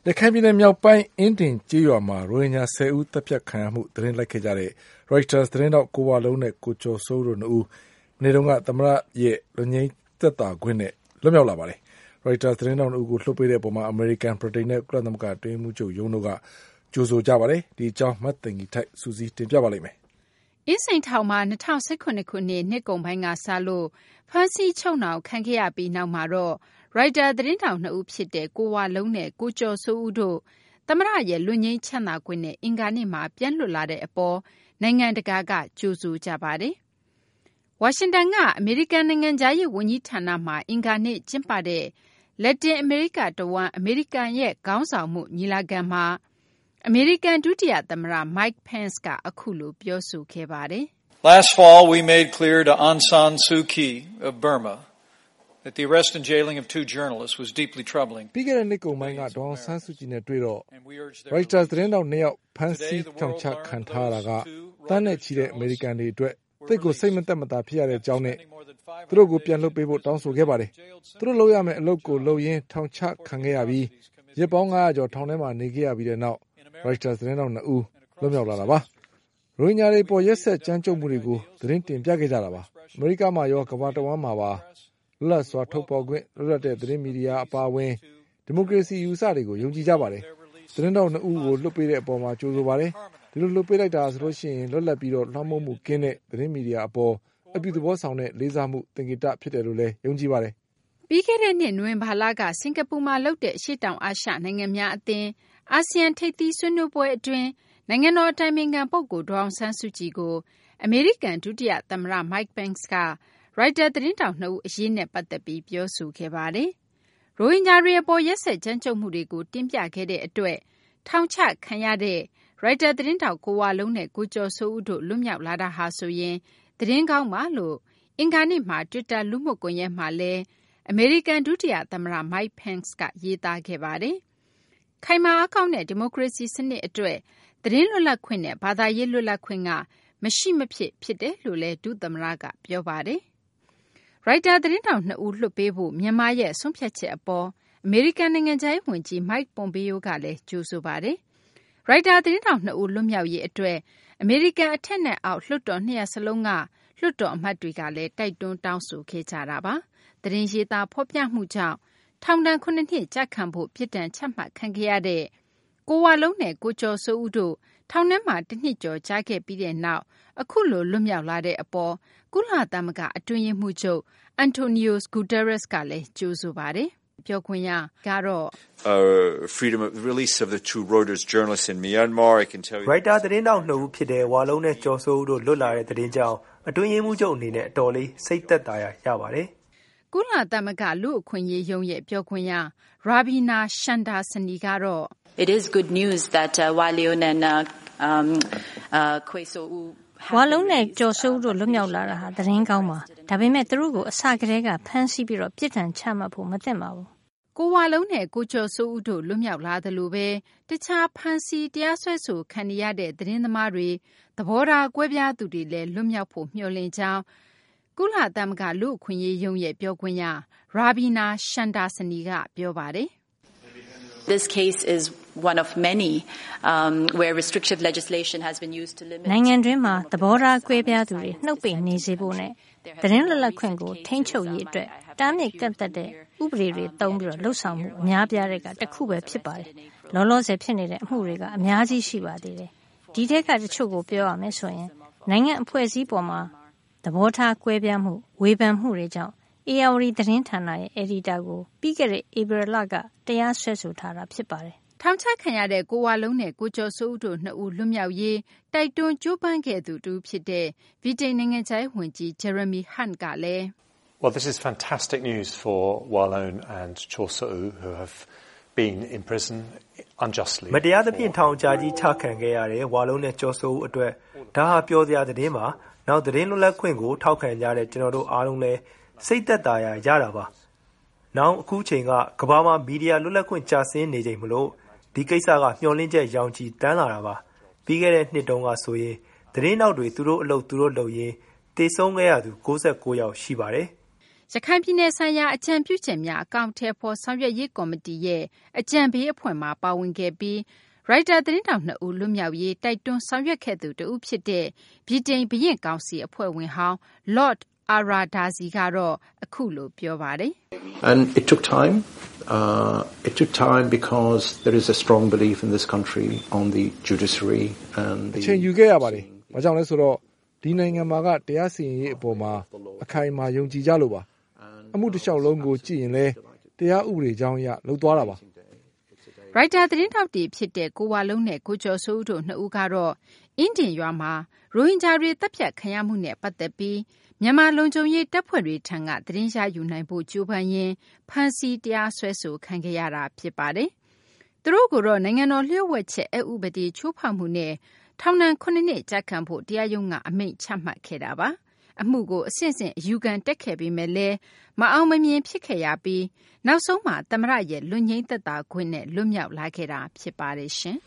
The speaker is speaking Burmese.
ရခိုင်ပြည်နယ်မြောက်ပိုင်းအင်းဒင်ကျေးရွာမှာရိုဟင်ဂျာ10ဦးတပ်ဖြတ်ခံရမှုသတင်းလိုက်ခဲ့ကြတဲ့ Reuters သတင်းတောက်ကိုဝလုံးနဲ့ကိုကျော်စိုးတို့2ဦးမနေ့တုန်းကသမ္မတရဲ့လွတ်ငြိမ်းသက်သာခွင့်နဲ့လွတ်မြောက်လာပါတယ်။ Reuters သတင်းတောက်2ဦးကိုလွှတ်ပေးတဲ့အပေါ်မှာအမေရိကန်ဗြိတိန်နဲ့ကုလသမဂ္ဂအတွင်းရေးမှူးချုပ်ရုံးတို့ကကြိုဆိုကြပါတယ်။ဒီအကြောင်းမသိင်္ဂီထိုက်စူးစီးတင်ပြပါလိမ့်မယ်။အင်းစိန်ထောင်မှာ2019ခုနှစ်ကုန်ပိုင်းကစလို့ဖမ်းဆီးချုပ်နှောင်ခံခဲ့ရပြီးနောက်မှာတော့Reuters သတင်းတောက်2ဦးဖြစ်တဲ့ကိုဝလုံးနဲ့ကိုကျော်စိုးဦးတို့သမ္မတရဲ့လွတ်ငြိမ်းချမ်းသာခွင့်နဲ့အင်္ဂါနေ့မှာပြန်လွတ်လာတဲ့အပေါ်နိုင်ငံတကာကကြိုဆိုကြပါတယ်။ဝါရှင်တန်ကအမေရိကန်နိုင်ငံသားရေးဝန်ကြီးဌာနမှာအင်္ဂါနေ့ကျင်းပတဲ့လက်တင်အမေရိကတဝမ်းအမေရိကန်ရဲ့ခေါင်းဆောင်မှုညီလာခံမှာအမေရိကန်ဒုတိယသမ္မတ Mike Pence ကအခုလိုပြောဆိုခဲ့ပါတယ်။ Last fall we made clear to Aung San Suu Kyi of Burma that the arrest and jailing of two journalists was deeply troubling. ပြီးခဲ့တဲ့နှစ်ကုန်ပိုင်းကဒေါအောင်ဆန်းစုကြည်နဲ့တွေ့တော့ Reuters သတင်းတောက်2ယောက်ဖမ်းဆီးထောင်ချခံထားရတာကတန်းနဲ့ချီတဲ့အမေရိကန်တွေအတွက်သိကိုစိတ်မသက်မသာဖြစ်ရတဲ့အကြောင်းနဲ့သူတို့ကိုပြန်လွှတ်ပေးဖို့တောင်းဆိုခဲ့ပါတယ်။သူတို့လုပ်ရမယ့်အလုပ်ကိုလုပ်ရင်းထောင်ချခံခဲ့ရပြီးရက်ပေါင်း900ကျော်ထောင်ထဲမှာနေခဲ့ရပြီးတဲ့နောက် Reuters သတင်းတောက်2ဦးလွတ်မြောက်လာတာပါ။ရိုဟင်ဂျာတွေပေါ်ရက်စက်ကြမ်းကြုတ်မှုတွေကိုသတင်းတင်ပြခဲ့ကြတာပါ။အမေရိကမှာရောကမ္ဘာတဝန်းမှာပါလွတ်လပ်စွာထုတ်ဖော်ခွင့်လွတ်လပ်တဲ့သတင်းမီဒီယာအပါအဝင်ဒီမိုကရေစီယူဆတွေကိုယုံကြည်ကြပါတယ်။သတင်းတောက်2ဦးကိုလွတ်ပေးတဲ့အပေါ်မှာကြိုဆိုပါတယ်။ဒီလိုလွတ်ပေးလိုက်တာဆိုလို့ရှိရင်လွတ်လပ်ပြီးတော့လွှမ်းမိုးမှုကင်းတဲ့သတင်းမီဒီယာအပေါ်အပြုသဘောဆောင်တဲ့လေးစားမှုသင်္ကေတဖြစ်တယ်လို့လည်းယုံကြည်ပါတယ်။ပြီးခဲ့တဲ့နှစ်နိုဝင်ဘာလကစင်ကာပူမှာလုပ်တဲ့အရှေ့တောင်အာရှနိုင်ငံများအသင်းအာဆီယံထိပ်သီးဆွေးနွေးပွဲအတွင်းနိုင်ငံတော်အတိုင်ပင်ခံပုဂ္ဂိုလ်ဒေါအောင်ဆန်းစုကြည်ကိုအမေရိကန်ဒုတိယသမ္မတ Mike Pence ကReuters သတင်းတောက်2ဦးအရေးနဲ့ပတ်သက်ပြီးပြောဆိုခဲ့ပါတယ်။ရိုဟင်ဂျာတွေအပေါ်ရက်စက်ကြမ်းကြုတ်မှုတွေကိုတင်ပြခဲ့တဲ့အတွက်ထောင်ချခံရတဲ့Reuters သတင်းတောက်ကိုဝလုံးနဲ့ကိုကျော်စိုးဦးတို့လွတ်မြောက်လာတာဟာဆိုရင်သတင်းကောင်းပါလို့အင်္ဂါနေ့မှာ Twitter လူမှုကွန်ရက်မှာလည်းအမေရိကန်ဒုတိယသမ္မတ Mike Pence ကရေးသားခဲ့ပါတယ်။ခိုင်မာအားကောင်းတဲ့ဒီမိုကရေစီစနစ်အတွက်သတင်းလွတ်လပ်ခွင့်နဲ့ဘာသာရေးလွတ်လပ်ခွင့်ကမရှိမဖြစ်ဖြစ်တယ်လို့လည်းဒုသမ္မတကပြောပါတယ်။ Reuters သတင်းတောက်2ဦးလွှတ်ပေးဖို့မြန်မာရဲ့ဆုံးဖြတ်ချက်အပေါ်အမေရိကန်နိုင်ငံခြားရေးဝန်ကြီး Mike Pompeo ကလည်းကြိုဆိုပါတယ်။ Reuters သတင်းတောက်2ဦးလွတ်မြောက်ရေးအတွက်အမေရိကန်အထက်နဲ့အောက်လွှတ်တော်2ရပ်စလုံးကလွှတ်တော်အမတ်တွေကလည်းတိုက်တွန်းတောင်းဆိုခဲ့ကြတာပါ။သတင်းရေးသားဖော်ပြမှုကြောင့်ထောင်ဒဏ်9နှစ်ကျခံဖို့ပြစ်ဒဏ်ချမှတ်ခံခဲ့ရတဲ့ကိုဝလုံးနဲ့ကိုကျော်စိုးဦးတို့ထောင်ထဲမှာ1နှစ်ကျော်ကြာခဲ့ပြီးတဲ့နောက်အခုလိုလွတ်မြောက်လာတဲ့အပေါ်ကုလသမဂ္ဂအတွင်းရေးမှူးချုပ် Antonio Guterres ကလည်းကြိုဆိုပါတယ်။ပြောခွင့်ရကတော့ freedom of release of the two Reuters journalists in Myanmar I can tell you Reuters သတင်းတောက်2ဦးဖြစ်တဲ့ဝါလုံးနဲ့ကျော်စိုးဦးတို့လွတ်လာတဲ့သတင်းကြောင့်အတွင်းရေးမှူးချုပ်အနေနဲ့အတော်လေးစိတ်သက်သာရပါတယ်။ကုလသမဂ္ဂလူ့အခွင့်အရေးရုံးရဲ့ပြောခွင့်ရ Ravina Shamdasani ကတော့ It is good news that Walion and Kweso ဝါလုံးနဲ့ကျော်စိုးတို့လွတ်မြောက်လာတာဟာသတင်းကောင်းပါဒါပေမဲ့သူတို့ကိုအစကတည်းကဖမ်းဆီးပြီးတော့ပြစ်ဒဏ်ချမှတ်ဖို့မသင့်ပါဘူးကိုဝါလုံးနဲ့ကိုကျော်စိုးဦးတို့လွတ်မြောက်လာတယ်လို့ပဲတခြားဖမ်းဆီးတရားစွဲဆိုခံနေရတဲ့သတင်းသမားတွေသဘောထားကွဲပြားသူတွေလည်းလွတ်မြောက်ဖို့မျှော်လင့်ကြောင်းကုလသမဂ္ဂလူ့အခွင့်အရေးရုံးရဲ့ပြောခွင့်ရ Ravina Shamdasani ကပြောပါတယ် This case is one of many where restrictive legislation has been used to limit နိုင်ငံတွင်းမှာသဘောထားကွဲပြားသူတွေနှုတ်ပိတ်နေစေဖို့နဲ့သတင်းလွတ်လပ်ခွင့်ကိုထိန်းချုပ်ရေးအတွက်တားမြစ်ကန့်သတ်တဲ့ဥပဒေတွေသုံးပြီးတော့လှုပ်ဆောင်မှုအများပြားတဲ့ကတစ်ခုပဲဖြစ်ပါတယ်။လောလောဆယ်ဖြစ်နေတဲ့အမှုတွေကအများကြီးရှိပါသေးတယ်။ဒီထက်ကတချို့ကိုပြောရမယ်ဆိုရင်နိုင်ငံအဖွဲ့အစည်းပေါ်မှာသဘောထားကွဲပြားမှုဝေဖန်မှုတွေကြောင့်ARD သတင်းဌာနရဲ့အယ်ဒီတာကိုပြီးခဲ့တဲ့ဧပြီလကတရားစွဲဆိုထားတာဖြစ်ပါတယ်။ထောင်ချခံရတဲ့ကိုဝါလုံးနဲ့ကိုကျော်စိုးဦးတို့2ဦးလွတ်မြောက်ရေးတိုက်တွန်းကြိုးပမ်းခဲ့သူတူဖြစ်တဲ့ဗြိတိန်နိုင်ငံခြားရေးဝန်ကြီး Jeremy Hunt ကလည်း Well, this is fantastic news for Walone and Chaw Soeu who have been in prison unjustly. မတရားသဖြင့်ထောင်ချကြီးချခံခဲ့ရတဲ့ဝါလုံးနဲ့ကျော်စိုးဦးအတွက်ဒါဟာပြောစရာသတင်းပါ။နောက်သတင်းလွတ်လပ်ခွင့်ကိုထောက်ခံကြတဲ့ကျွန်တော်တို့အားလုံးလည်းစိတ်သက်သာရတာပါ။နောက်အခုချိန်ကကမ္ဘာမှာမီဒီယာလွတ်လပ်ခွင့်ကျဆင်းနေချိန်မလို့ဒီကိစ္စကမျှော်လင့်ချက်ရောင်ချီတန်းလာတာပါ။ပြီးခဲ့တဲ့နှစ်တုန်းကဆိုရင်သတင်းနောက်တွေသူတို့အလုပ်သူတို့လုပ်ရင်းတေဆုံးခဲ့ရသူ69ယောက်ရှိပါတယ်။ရခိုင်ပြည်နယ်ဆိုင်ရာအကြံပြုချက်များအကောင့်ထဲပေါ်ဆောင်ရွက်ရေးကော်မတီရဲ့အကြံပေးအဖွဲ့မှာပါဝင်ခဲ့ပြီးရိုက်တာသတင်းတောက်2ဦးလွတ်မြောက်ရေးတိုက်တွန်းဆောင်ရွက်ခဲ့သူတဦးဖြစ်တဲ့ဗြိတိန်ဘုရင်ကောင်စီအဖွဲ့ဝင်ဟောင်း Lord Aradazi ကတော့အခုလိုပြောပါတယ် And it took time. It took time because there is a strong belief in this country on the judiciary and the အချိန်ယူခဲ့ရပါတယ်။ဘာကြောင့်လဲဆိုတော့ဒီနိုင်ငံမှာကတရားစီရင်ရေးအပေါ်မှာအခိုင်အမာယုံကြည်ကြလို့ပါ။အမှုတစ်လျှောက်လုံးကိုကြည့်ရင်လည်းတရားဥပဒေကြောင်းအရလှုပ်သွားတာပါ။ရိုက်တာသတင်းထောက်တွေဖြစ်တဲ့ကိုဝါလုံးနဲ့ကိုကျော်စိုးဦးတို့2ဦးကတော့အင်းဒင်ရွာမှာရိုဟင်ဂျာတွေတပ်ဖြတ်ခံရမှုနဲ့ပတ်သက်ပြီးမြန်မာလုံခြုံရေးတပ်ဖွဲ့တွေထံကသတင်းရယူနိုင်ဖို့ကြိုးပမ်းရင်းဖမ်းဆီးတရားစွဲဆိုခံခဲ့ရတာဖြစ်ပါတယ်။သူတို့ကိုတော့နိုင်ငံတော်လျှို့ဝှက်ချက်အက်ဥပဒေချိုးဖောက်မှုနဲ့ထောင်ဒဏ်9နှစ်ကျခံဖို့တရားရုံးကအမိန့်ချမှတ်ခဲ့တာပါ။အမှုကိုအဆင့်ဆင့်အယူခံတက်ခဲ့ပေမဲ့လည်းမအောင်မမြင်ဖြစ်ခဲ့ရပြီးနောက်ဆုံးမှာသမ္မတရဲ့လွတ်ငြိမ်းသက်သာခွင့်နဲ့လွတ်မြောက်လာခဲ့တာဖြစ်ပါတယ်ရှင်။